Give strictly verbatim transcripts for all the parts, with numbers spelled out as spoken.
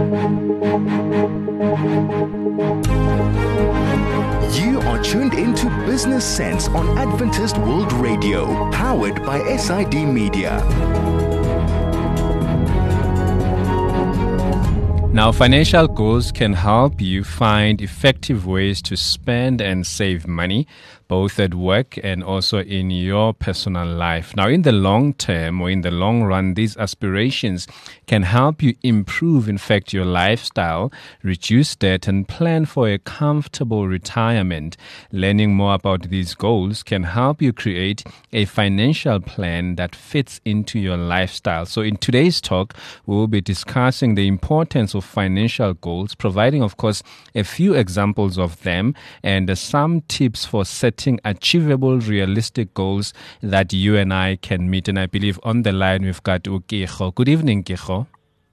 You are tuned into Business Sense on Adventist World Radio, powered by S I D Media. Now, financial goals can help you find effective ways to spend and save money, both at work and also in your personal life. Now, in the long term or in the long run, these aspirations can help you improve, in fact, your lifestyle, reduce debt, and plan for a comfortable retirement. Learning more about these goals can help you create a financial plan that fits into your lifestyle. So in today's talk, we will be discussing the importance of financial goals, providing, of course, a few examples of them and uh, some tips for setting achievable, realistic goals that you and I can meet. And I believe on the line we've got Ukekgo. Good evening, Kekgo.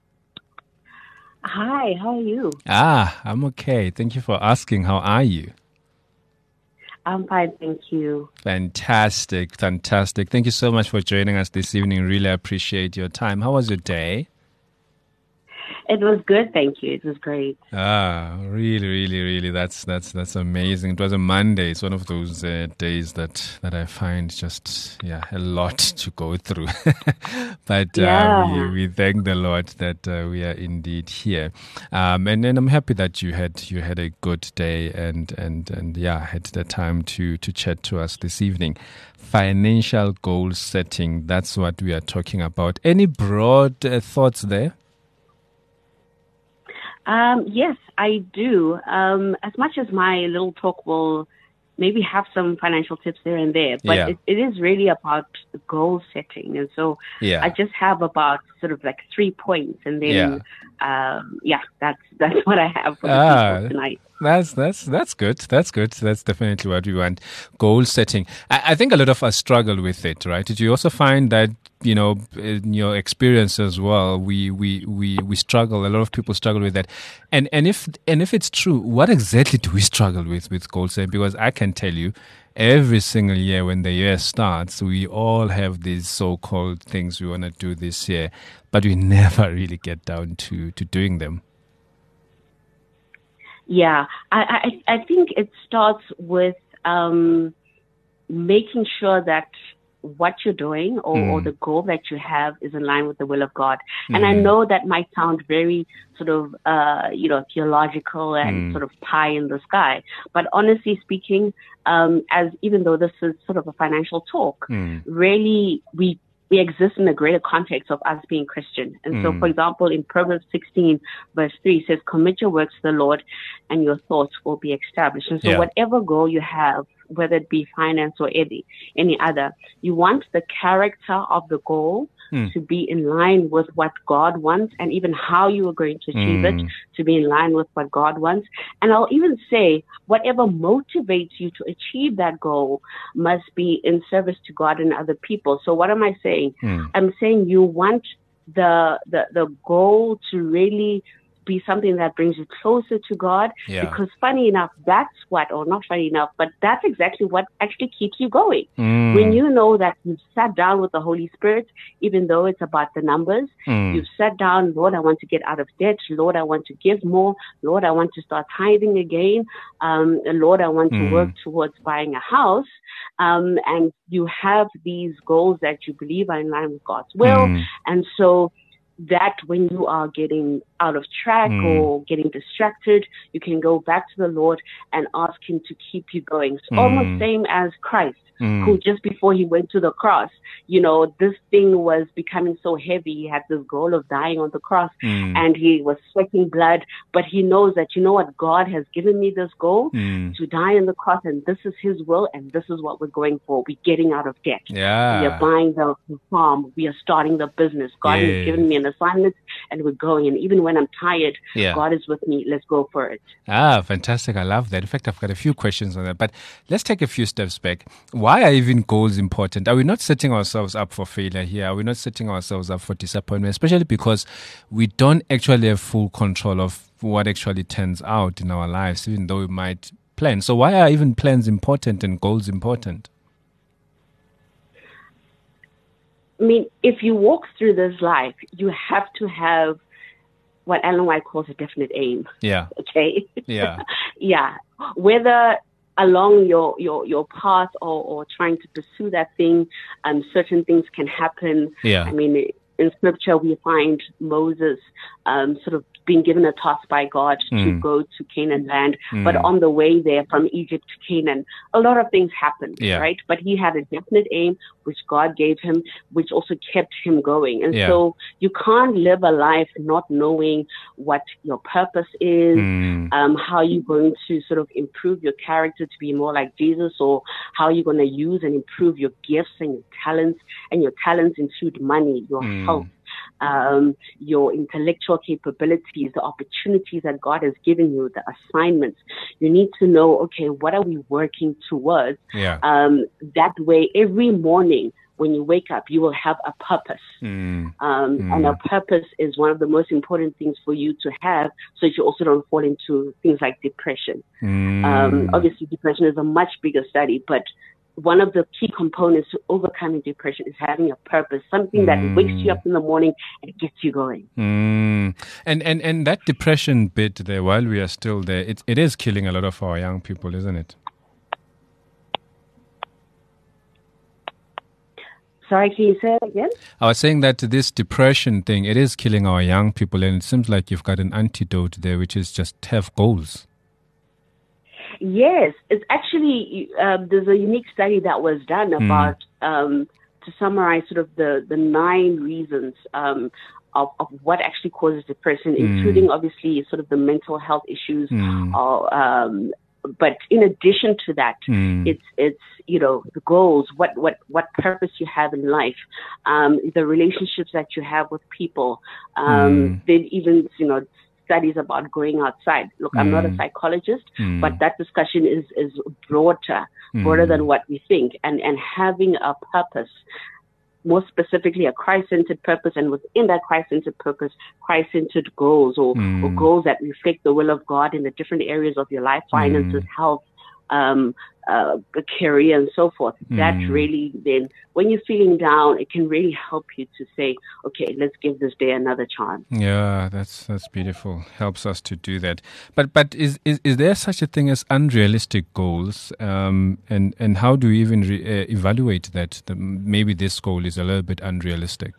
Hi, how are you? Ah, I'm okay. Thank you for asking. How are you? I'm fine, thank you. Fantastic, fantastic. Thank you so much for joining us this evening. Really appreciate your time. How was your day? It was good, thank you. It was great. Ah, really, really, really. That's that's that's amazing. It was a Monday. It's one of those uh, days that, that I find just yeah a lot to go through. But yeah. uh, we we thank the Lord that uh, we are indeed here. Um, and and I'm happy that you had you had a good day and and and yeah had the time to to chat to us this evening. Financial goal setting. That's what we are talking about. Any broad uh, thoughts there? Um, yes, I do. Um, as much as my little talk will maybe have some financial tips there and there, but yeah. it, it is really about goal setting. And so yeah. I just have about sort of like three points, and then yeah, um, yeah that's that's what I have for the ah, people tonight. That's that's that's good. That's good. That's definitely what we want. Goal setting. I, I think a lot of us struggle with it, right? Did you also find that, you know, in your experience as well, we we we we struggle. A lot of people struggle with that. And and if and if it's true, what exactly do we struggle with with goal setting? Because I can tell you, every single year when the year starts, we all have these so-called things we want to do this year, but we never really get down to to doing them. Yeah, I, I, I think it starts with um, making sure that what you're doing or, mm. or the goal that you have is in line with the will of God. Mm. And I know that might sound very sort of, uh, you know, theological and mm. sort of pie in the sky. But honestly speaking, um, as even though this is sort of a financial talk, mm. really we we exist in a greater context of us being Christian. And mm. so, for example, in Proverbs sixteen, verse three, it says, commit your works to the Lord and your thoughts will be established. And so yeah. whatever goal you have, whether it be finance or any, any other, you want the character of the goal mm. to be in line with what God wants, and even how you are going to achieve mm. it to be in line with what God wants. And I'll even say whatever motivates you to achieve that goal must be in service to God and other people. So what am I saying? Mm. I'm saying you want the, the, the goal to really be something that brings you closer to God, yeah. because funny enough, that's what, or not funny enough, but that's exactly what actually keeps you going. Mm. When you know that you've sat down with the Holy Spirit, even though it's about the numbers, mm. you've sat down, Lord, I want to get out of debt. Lord, I want to give more. Lord, I want to start tithing again. Um, Lord, I want mm. to work towards buying a house. Um, and you have these goals that you believe are in line with God's will. Mm. And so that when you are getting out of track mm. or getting distracted, you can go back to the Lord and ask Him to keep you going. It's mm. almost same as Christ, mm. who just before He went to the cross, you know, this thing was becoming so heavy. He had this goal of dying on the cross mm. and he was sweating blood, but he knows that, you know what, God has given me this goal mm. to die on the cross, and this is His will, and this is what we're going for. We're getting out of debt. Yeah. We are buying the farm. We are starting the business. God yeah. has given me an assignment, and we're going. And even when I'm tired, yeah. God is with me. Let's go for it. Ah, fantastic. I love that. In fact, I've got a few questions on that. But let's take a few steps back. Why are even goals important? Are we not setting ourselves up for failure here? Are we not setting ourselves up for disappointment? Especially because we don't actually have full control of what actually turns out in our lives, even though we might plan. So why are even plans important and goals important? I mean, if you walk through this life, you have to have what Ellen White calls a definite aim. Yeah. Okay. Yeah. Yeah. Whether along your, your, your path or, or trying to pursue that thing, um, certain things can happen. Yeah. I mean, in scripture, we find Moses um, sort of being given a task by God mm. to go to Canaan land. Mm. But on the way there from Egypt to Canaan, a lot of things happened, yeah. right? But he had a definite aim, which God gave him, which also kept him going. And yeah. so you can't live a life not knowing what your purpose is, mm. um, how you're going to sort of improve your character to be more like Jesus, or how you're going to use and improve your gifts and your talents. And your talents include money, your mm. health, um, your intellectual capabilities, the opportunities that God has given you, the assignments. You need to know, okay, what are we working towards? Yeah. Um, that way, every morning when you wake up, you will have a purpose. Mm. Um, mm. And a purpose is one of the most important things for you to have, so that you also don't fall into things like depression. Mm. Um, obviously, depression is a much bigger study, but one of the key components to overcoming depression is having a purpose, something that mm. wakes you up in the morning and gets you going. Mm. And, and and that depression bit there, while we are still there, it, it is killing a lot of our young people, isn't it? Sorry, can you say it again? I was saying that this depression thing, it is killing our young people, and it seems like you've got an antidote there, which is just have goals. Yes, it's actually, uh, there's a unique study that was done about, mm. um, to summarize sort of the, the nine reasons um, of, of what actually causes depression, mm. including obviously sort of the mental health issues. Mm. Or, um, but in addition to that, mm. it's, it's, you know, the goals, what, what, what purpose you have in life, um, the relationships that you have with people, um, mm. then even, you know, studies about going outside. Look, I'm mm. not a psychologist, mm. but that discussion is, is broader, broader mm. than what we think. And, and having a purpose, more specifically a Christ-centered purpose, and within that Christ-centered purpose, Christ-centered goals or, mm. or goals that reflect the will of God in the different areas of your life, finances, mm. health, um, uh, a career and so forth. Mm. That really then, when you're feeling down, it can really help you to say, okay, let's give this day another chance. Yeah, that's that's beautiful. Helps us to do that. But but is is, is there such a thing as unrealistic goals? Um, and, and how do you even re- uh, evaluate that? The, maybe this goal is a little bit unrealistic.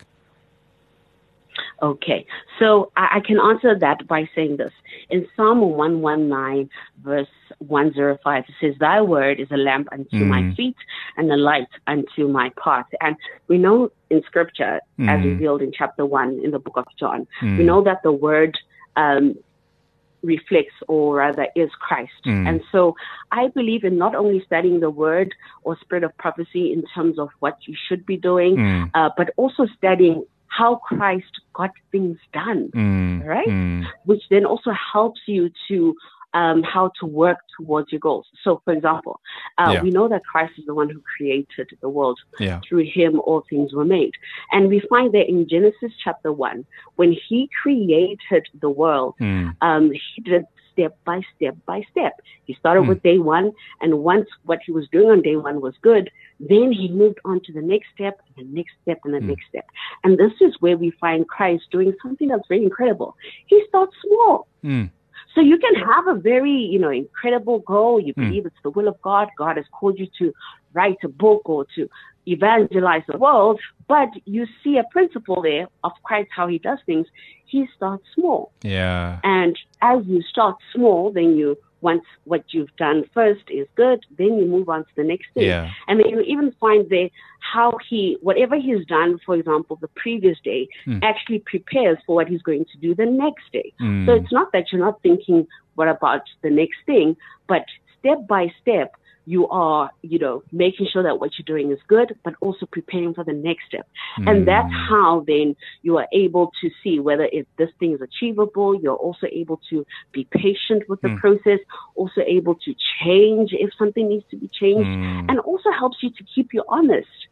Okay, so I, I can answer that by saying this. In Psalm one nineteen, verse one oh five, it says, "Thy word is a lamp unto mm. my feet and a light unto my path." And we know in Scripture, mm. as revealed in chapter one in the book of John, mm. we know that the word um, reflects, or rather is, Christ. Mm. And so I believe in not only studying the word or spirit of prophecy in terms of what you should be doing, mm. uh, but also studying how Christ got things done, mm, right? Mm. Which then also helps you to um, how to work towards your goals. So, for example, uh, yeah. we know that Christ is the one who created the world. Yeah. Through him, all things were made. And we find that in Genesis chapter one, when he created the world, mm. um, he did step by step by step. He started mm. with day one, and once what he was doing on day one was good, then he moved on to the next step, the next step, and the mm. next step. And this is where we find Christ doing something that's very incredible. He starts small. Mm. So you can have a very, you know, incredible goal. You believe mm. it's the will of God. God has called you to write a book or to evangelize the world, but you see a principle there of Christ, how he does things. He starts small. Yeah. And as you start small, then you, once what you've done first is good, then you move on to the next thing. Yeah. And then you even find there how he, whatever he's done, for example, the previous day, mm. actually prepares for what he's going to do the next day. Mm. So it's not that you're not thinking, what about the next thing? But step by step, you are, you know, making sure that what you're doing is good, but also preparing for the next step. Mm. And that's how then you are able to see whether if this thing is achievable. You're also able to be patient with the mm. process, also able to change if something needs to be changed, mm. and also helps you to keep you honest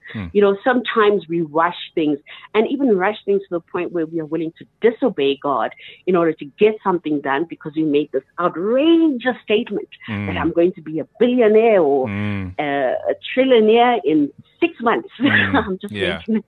Mm. You know, sometimes we rush things, and even rush things to the point where we are willing to disobey God in order to get something done because we made this outrageous statement Mm. that I'm going to be a billionaire or Mm. uh, a trillionaire in six months. Mm. I'm just Yeah. making,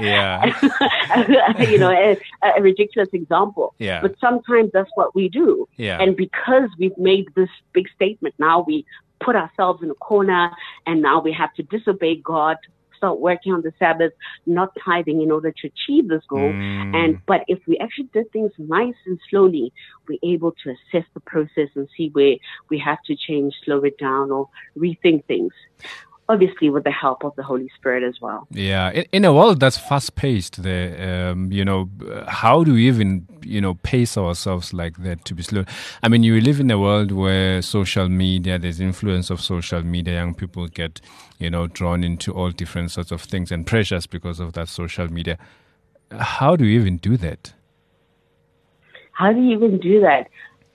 Yeah. you know, a, a ridiculous example. Yeah. But sometimes that's what we do. Yeah. And because we've made this big statement, now we put ourselves in a corner, and now we have to disobey God, start working on the Sabbath, not tithing in order to achieve this goal. Mm. And but if we actually did things nice and slowly, we're able to assess the process and see where we have to change, slow it down, or rethink things. Obviously, with the help of the Holy Spirit as well. Yeah, in, in a world that's fast-paced, there, um, you know, how do we even, you know, pace ourselves like that to be slow? I mean, you live in a world where social media, there's influence of social media. Young people get, you know, drawn into all different sorts of things and pressures because of that social media. How do you even do that? How do you even do that?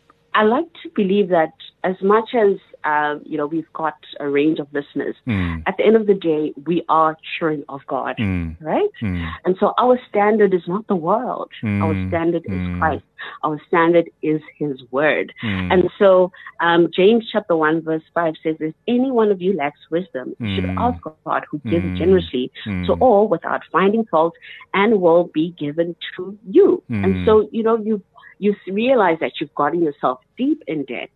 I like to believe that as much as, um, you know, we've got a range of listeners, Mm. at the end of the day, we are children of God, Mm. right? Mm. And so our standard is not the world. Mm. Our standard is Mm. Christ. Our standard is His Word. Mm. And so um, James chapter one verse five says, if any one of you lacks wisdom, you should Mm. ask God, who gives Mm. generously Mm. to all without finding fault, and will be given to you. Mm. And so, you know, you you realize that you've gotten yourself deep in debt.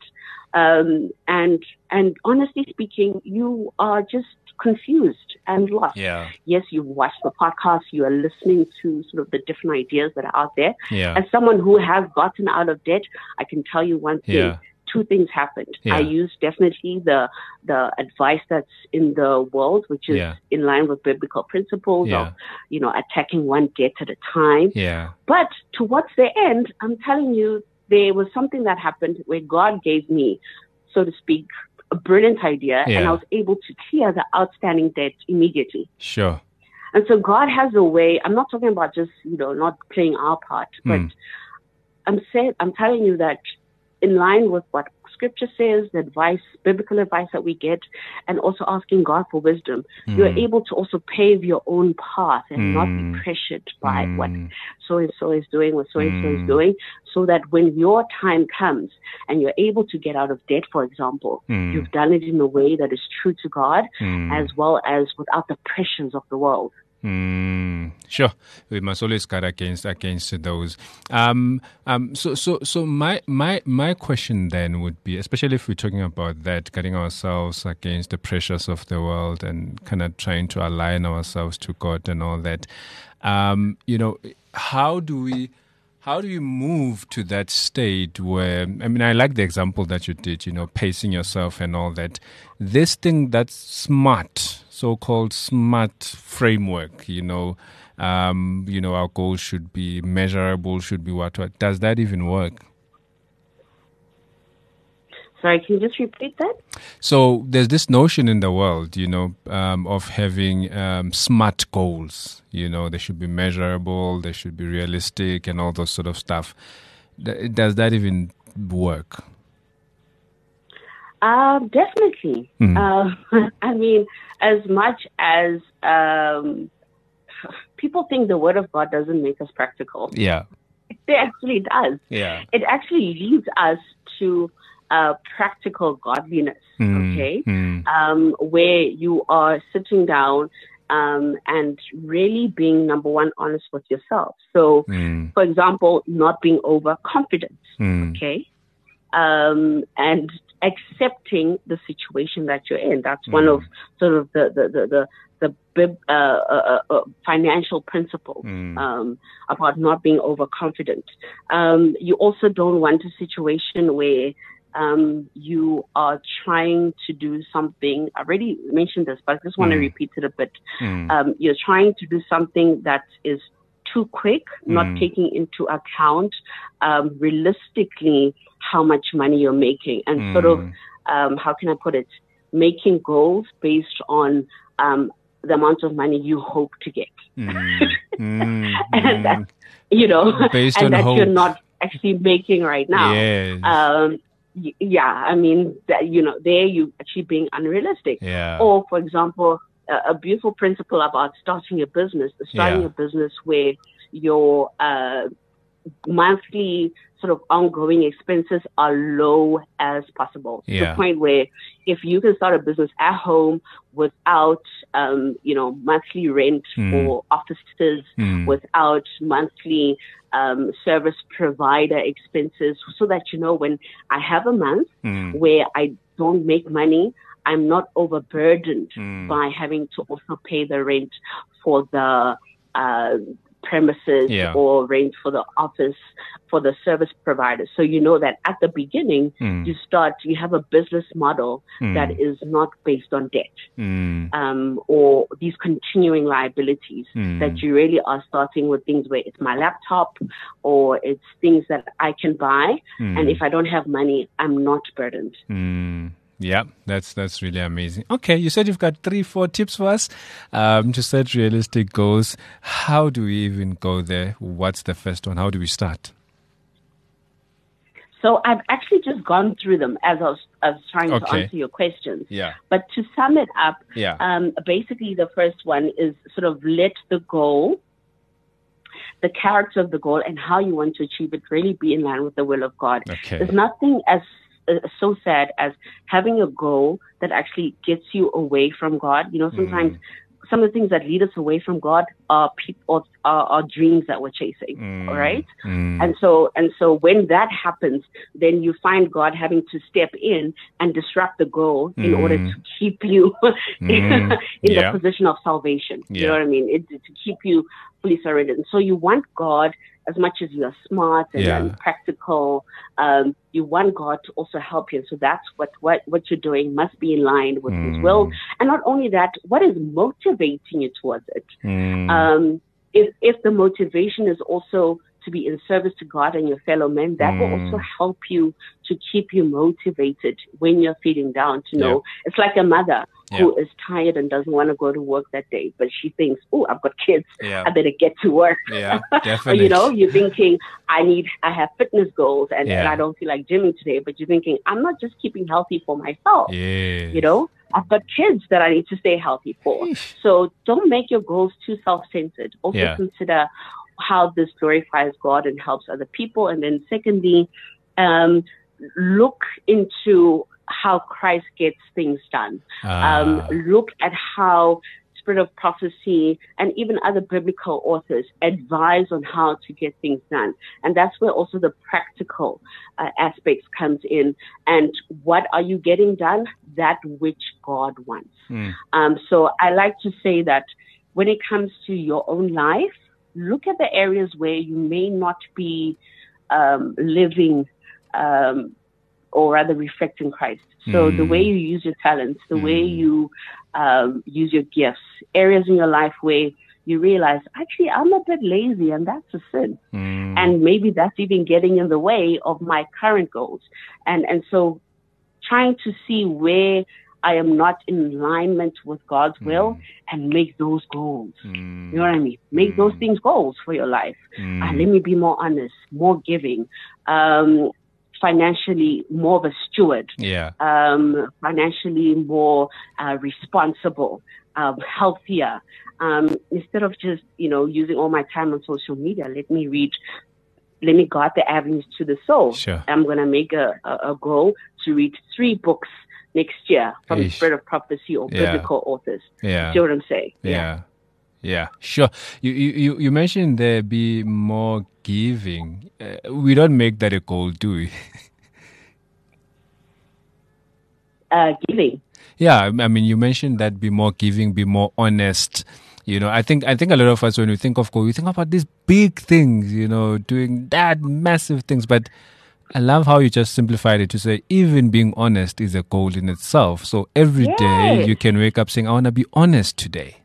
Um, and and honestly speaking, you are just confused and lost. Yeah. Yes, you've watched the podcast, you are listening to sort of the different ideas that are out there. Yeah. As someone who has gotten out of debt, I can tell you one thing. Yeah. Two things happened. Yeah. I used definitely the the advice that's in the world, which is Yeah. in line with biblical principles Yeah. of, you know, attacking one debt at a time. Yeah. But towards the end, I'm telling you, there was something that happened where God gave me, so to speak, a brilliant idea, Yeah. and I was able to clear the outstanding debt immediately. Sure. And so God has a way. I'm not talking about just, you know, not playing our part, but Mm. I'm saying, I'm telling you that in line with what Scripture says, the advice, biblical advice that we get, and also asking God for wisdom, Mm. you're able to also pave your own path and not Mm. be pressured by Mm. what so and so is doing, what so and so Mm. is doing, so that when your time comes and you're able to get out of debt, for example, Mm. you've done it in a way that is true to God, Mm. as well as without the pressures of the world. Mm, sure, we must always guard against against those. Um, um, so, so, so my my my question then would be, especially if we're talking about that, guarding ourselves against the pressures of the world and kind of trying to align ourselves to God and all that. Um, you know, how do we? How do you move to that state where, I mean, I like the example that you did, you know, pacing yourself and all that. This thing that's smart, so-called smart framework, you know, um, you know, our goals should be measurable, should be what, what. Does that even work? Sorry, can you just repeat that? So there's this notion in the world, you know, um, of having um, smart goals. You know, they should be measurable, they should be realistic, and all those sort of stuff. Th- Does that even work? Uh, definitely. Mm. Uh, I mean, as much as um, people think the Word of God doesn't make us practical, Yeah. it actually does. Yeah. It actually leads us to uh, practical godliness, Mm, okay? mm. Um, where you are sitting down um, and really being, number one, honest with yourself. So, Mm. for example, not being overconfident, Mm. okay? Um, and accepting the situation that you're in. That's one Mm. of sort of the, the, the, the the bib, uh, uh, uh, financial principles Mm. um, about not being overconfident. Um, you also don't want a situation where um, you are trying to do something. I already mentioned this, but I just want to Mm. repeat it a bit. Mm. Um, you're trying to do something that is too quick, not Mm. taking into account um, realistically how much money you're making, and sort of, Mm. um, how can I put it, making goals based on um, the amount of money you hope to get. Mm. Mm. and that, Mm. you know, Based and on that hope. you're not actually making right now. Yes. Um, y- yeah, I mean, that, you know, there you actually being unrealistic. Yeah. Or, for example, a, a beautiful principle about starting a business, starting Yeah. a business where your uh, monthly sort of ongoing expenses are low as possible. To Yeah. the point where if you can start a business at home without, um, you know, monthly rent Mm. for offices, Mm. without monthly um, service provider expenses, so that, you know, when I have a month Mm. where I don't make money, I'm not overburdened Mm. by having to also pay the rent for the uh, premises Yeah. or rent for the office, for the service provider. So you know that at the beginning, Mm. you start, you have a business model Mm. that is not based on debt Mm. um, or these continuing liabilities, Mm. that you really are starting with things where it's my laptop or it's things that I can buy. Mm. And if I don't have money, I'm not burdened. Mm. Yeah, that's that's really amazing. Okay, you said you've got three, four tips for us um, to set realistic goals. How do we even go there? What's the first one? How do we start? So I've actually just gone through them as I was, I was trying to Okay. answer your questions. Yeah. But to sum it up, Yeah. um, basically the first one is sort of let the goal, the character of the goal and how you want to achieve it really be in line with the will of God. Okay. There's nothing as uh, so sad as having a goal that actually gets you away from God. You know, sometimes Mm. some of the things that lead us away from God are people, are, are dreams that we're chasing. Mm. All right. Mm. And so, and so when that happens, then you find God having to step in and disrupt the goal in Mm. order to keep you in, Mm. in Yeah. the position of salvation. You Yeah. know what I mean? It, to keep you fully surrendered. And so you want God, as much as you're smart and, Yeah. and practical, um, you want God to also help you. And so that's what, what, what you're doing must be in line with His Mm. will. And not only that, what is motivating you towards it? Mm. Um, if, if the motivation is also to be in service to God and your fellow men, that will Mm. also help you to keep you motivated when you're feeling down, to know. Yeah. It's like a mother Yeah. who is tired and doesn't want to go to work that day, but she thinks, oh, I've got kids. Yeah. I better get to work. Yeah, Or, definitely. you know, you're thinking, I need, I have fitness goals and, Yeah. and I don't feel like gymming today, but you're thinking, I'm not just keeping healthy for myself. Yes. You know, I've got kids that I need to stay healthy for. Eesh. So don't make your goals too self-centered. Also Yeah. consider how this glorifies God and helps other people. And then secondly, um, look into how Christ gets things done. Um, Ah. look at how Spirit of Prophecy and even other biblical authors advise on how to get things done. And that's where also the practical uh, aspects comes in. And what are you getting done? That which God wants. Mm. Um, so I like to say that when it comes to your own life, look at the areas where you may not be um, living um, or rather reflecting Christ. So Mm. the way you use your talents, the way Mm. you um, use your gifts, areas in your life where you realize, actually, I'm a bit lazy and that's a sin. Mm. And maybe that's even getting in the way of my current goals. And, and so trying to see where I am not in alignment with God's will Mm. and make those goals. Mm. You know what I mean? Make Mm. those things goals for your life. Mm. Uh, let me be more honest, more giving, um, financially more of a steward, Yeah. um, financially more uh, responsible, um, healthier. Um, instead of just, you know, using all my time on social media, let me read, let me guard the avenues to the soul. Sure. I'm going to make a, a, a goal to read three books next year from Eesh. Spirit of Prophecy or Yeah. biblical authors. Yeah. See what I'm saying? Yeah. Yeah, sure. You you you mentioned there be more giving. Uh, we don't make that a goal, do we? Uh, giving. Yeah, I mean, you mentioned that be more giving, be more honest. You know, I think I think a lot of us, when we think of goal, we think about these big things. You know, doing that massive things. But I love how you just simplified it to say even being honest is a goal in itself. So every day Yes. you can wake up saying, "I want to be honest today."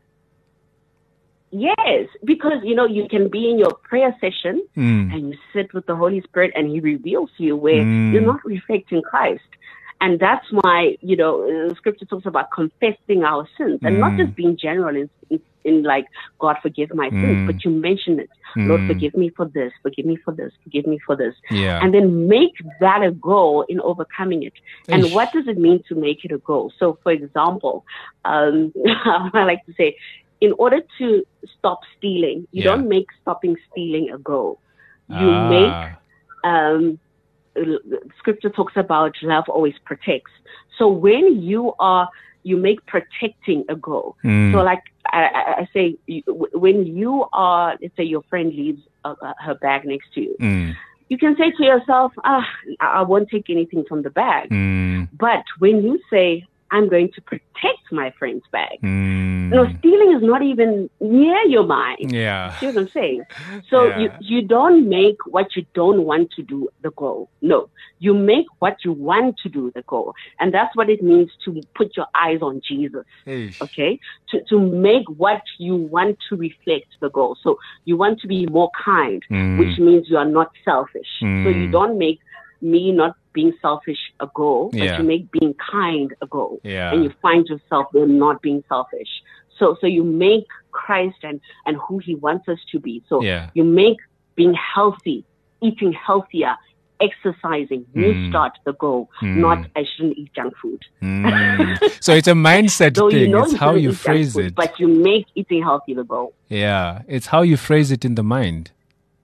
Yes, because, you know, you can be in your prayer session Mm. and you sit with the Holy Spirit and He reveals to you where Mm. you're not reflecting Christ. And that's why, you know, uh, Scripture talks about confessing our sins and not Mm. just being general in, in in like, God, forgive my sins, Mm. but you mention it. Lord, Mm. forgive me for this, forgive me for this, forgive me for this. Yeah. And then make that a goal in overcoming it. And Ish. what does it mean to make it a goal? So, for example, um, I like to say, in order to stop stealing, you Yeah. don't make stopping stealing a goal. You Ah. make, um, scripture talks about love always protects. So when you are, you make protecting a goal. Mm. So like I, I, I say, you, when you are, let's say your friend leaves uh, uh, her bag next to you, Mm. you can say to yourself, ah, I won't take anything from the bag. Mm. But when you say, I'm going to protect my friend's bag, Mm. no, stealing is not even near your mind. Yeah. See what I'm saying? So Yeah. you, you don't make what you don't want to do the goal. No, you make what you want to do the goal. And that's what it means to put your eyes on Jesus. Ish. Okay? To, to make what you want to reflect the goal. So you want to be more kind, Mm. which means you are not selfish. Mm. So you don't make me not being selfish a goal, but Yeah. you make being kind a goal. Yeah. And you find yourself in not being selfish. So so you make Christ and, and who he wants us to be. So Yeah. you make being healthy, eating healthier, exercising, you Mm. start the goal, Mm. not I shouldn't eat junk food. Mm. So it's a mindset So thing. you know It's you how shouldn't you eat junk phrase food, it. but you make eating healthy the goal. Yeah. It's how you phrase it in the mind.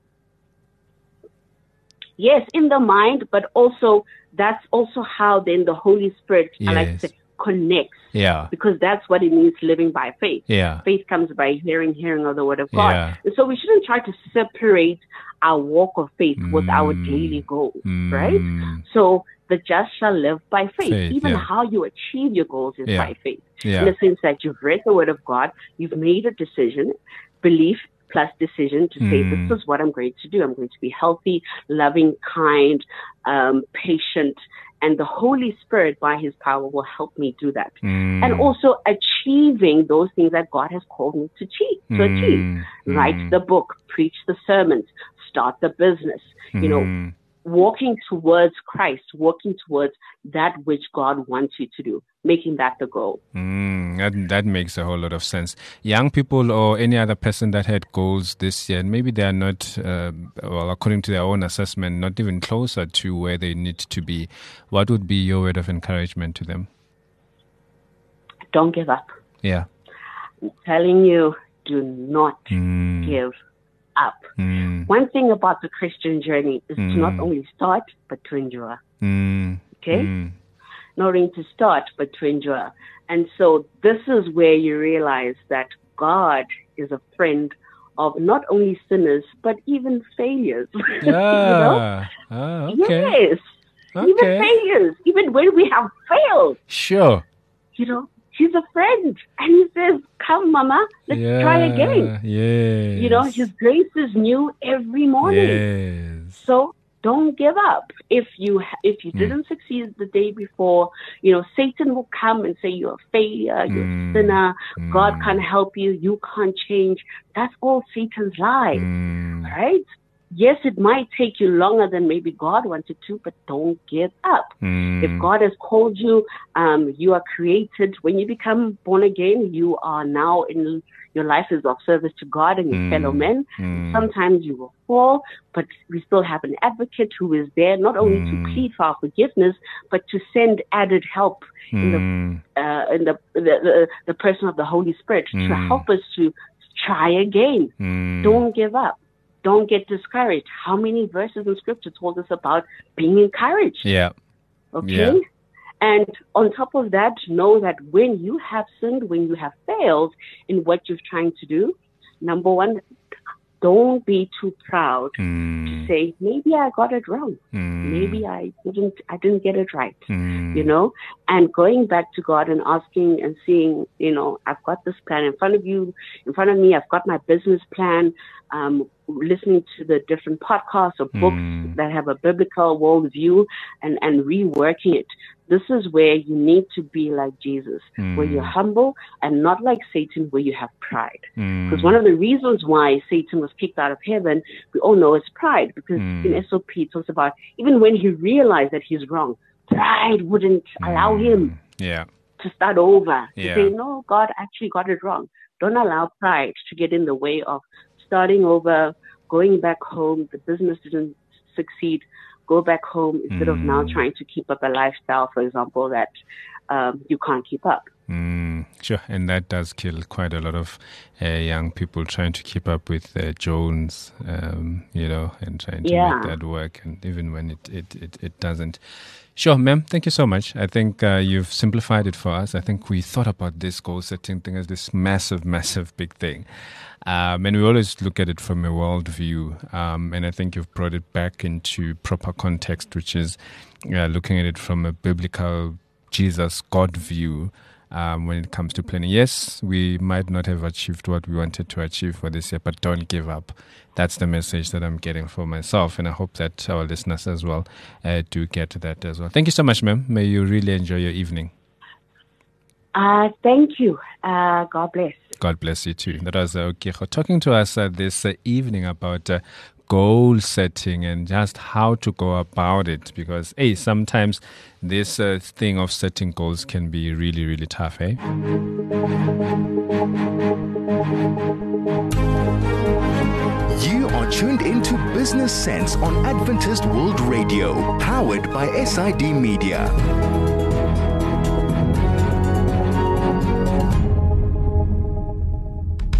Yes, in the mind, but also that's also how then the Holy Spirit, I like Yes. to say, connects. Yeah. Because that's what it means living by faith. Yeah. Faith comes by hearing, hearing of the word of God. Yeah. And so we shouldn't try to separate our walk of faith with our Mm. daily goals, Mm. right? So the just shall live by faith. Faith, Even yeah. how you achieve your goals is Yeah. by faith. Yeah. In the sense that you've read the word of God, you've made a decision, belief plus decision to say, Mm. this is what I'm going to do. I'm going to be healthy, loving, kind, um, patient, and the Holy Spirit by his power will help me do that. Mm. And also achieving those things that God has called me to achieve. To achieve. Mm. Write Mm. the book, preach the sermons, start the business, you know, Mm. walking towards Christ, walking towards that which God wants you to do, making that the goal. Mm, that, that makes a whole lot of sense. Young people or any other person that had goals this year, and maybe they are not, uh, well, according to their own assessment, not even closer to where they need to be. What would be your word of encouragement to them? Don't give up. Yeah. I'm telling you, do not Mm. give up. Mm. One thing about the Christian journey is Mm. to not only start, but to endure. Mm. Okay? Mm. Not only to start, but to endure. And so this is where you realize that God is a friend of not only sinners, but even failures. you know? Ah, ah, okay. Yes. Even Okay. failures. Even when we have failed, Sure. you know, he's a friend. And he says, come, mama, let's yeah. try again. Yes. You know, his grace is new every morning. Yes. So don't give up. If you if you Mm. didn't succeed the day before, you know, Satan will come and say you're a failure, you're Mm. a sinner, Mm. God can't help you, you can't change. That's all Satan's lies, Mm. right? Yes, it might take you longer than maybe God wanted to, but don't give up. Mm. If God has called you, um, you are created. When you become born again, you are now in your life is of service to God and your Mm. fellow men. Mm. Sometimes you will fall, but we still have an advocate who is there not only Mm. to plead for our forgiveness, but to send added help in the Mm. uh, in the, the, the the person of the Holy Spirit to Mm. help us to try again. Mm. Don't give up. Don't get discouraged. How many verses in Scripture told us about being encouraged? Yeah. Okay? Yeah. And on top of that, know that when you have sinned, when you have failed in what you're trying to do, number one, don't be too proud Mm. to say, maybe I got it wrong. Mm. Maybe I didn't, I didn't get it right. Mm. You know, and going back to God and asking and seeing, you know, I've got this plan in front of you, in front of me, I've got my business plan, um, listening to the different podcasts or books Mm. that have a biblical worldview and, and reworking it. This is where you need to be like Jesus, Mm. where you're humble and not like Satan, where you have pride. Mm. Because one of the reasons why Satan was kicked out of heaven, we all know is pride. Because Mm. in S O P it talks about even when he realized that he's wrong, pride wouldn't allow him Yeah. to start over. Yeah. To say, no, God actually got it wrong. don't allow pride to get in the way of starting over, going back home. The business didn't succeed. Go back home instead mm. of now trying to keep up a lifestyle, for example, that um, you can't keep up. Mm, sure, and that does kill quite a lot of uh, young people trying to keep up with uh, Jones, um, you know, and trying to yeah. make that work, and even when it, it, it, it doesn't. Sure, ma'am, thank you so much. I think uh, you've simplified it for us. I think we thought about this goal setting thing as this massive, massive big thing. Um, and we always look at it from a world view. Um, and I think you've brought it back into proper context, which is uh, looking at it from a biblical Jesus God view. Um, when it comes to planning, yes, we might not have achieved what we wanted to achieve for this year, but don't give up. That's the message that I'm getting for myself, and I hope that our listeners as well uh, do get that as well. Thank you so much, ma'am. May you really enjoy your evening. Uh, thank you. Uh, God bless. God bless you too. That was uh, Okekgo talking to us uh, this uh, evening about uh, goal setting and just how to go about it, because hey, sometimes this uh, thing of setting goals can be really, really tough, eh? You are tuned into Business Sense on Adventist World Radio, powered by S I D Media.